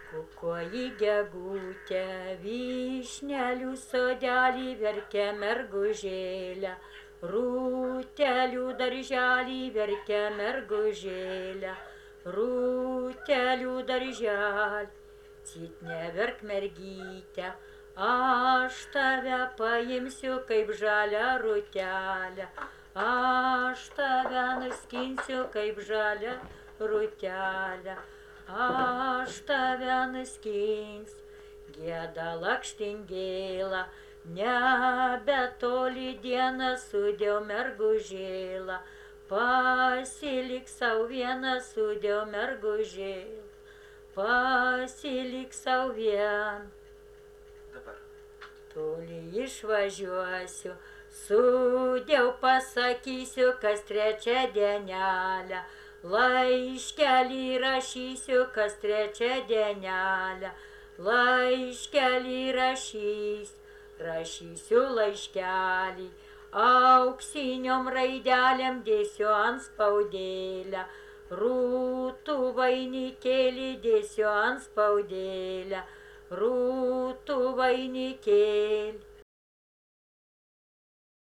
Kukuoji gegutė, vyšnelių sodelį verkia mergužėlę, rūtelių darželį verkia mergužėlę, rūtelių darželį. Cit neverk mergyte, aš tave paimsiu kaip žalią rūtelę, aš tave nuskinsiu kaip žalią rūtelę. Aš tave nuskinsiu, gieda lakštingėla, nebetoli dieną sudėjau mergužėlą, pasilik sau vieną sudėjau mergužėlą, pasilik sau vieną. Dabar. Toli išvažiuosiu, sudėjau pasakysiu, kas trečią dienelę. Laiškelį rašysiu, kas trečią dienelę, laiškelį rašysiu laiškelį, auksiniom raidelėm dėsiu ant spaudėlę, rūtų vainikėlį dėsiu ant spaudėlę, rūtų vainikėlį.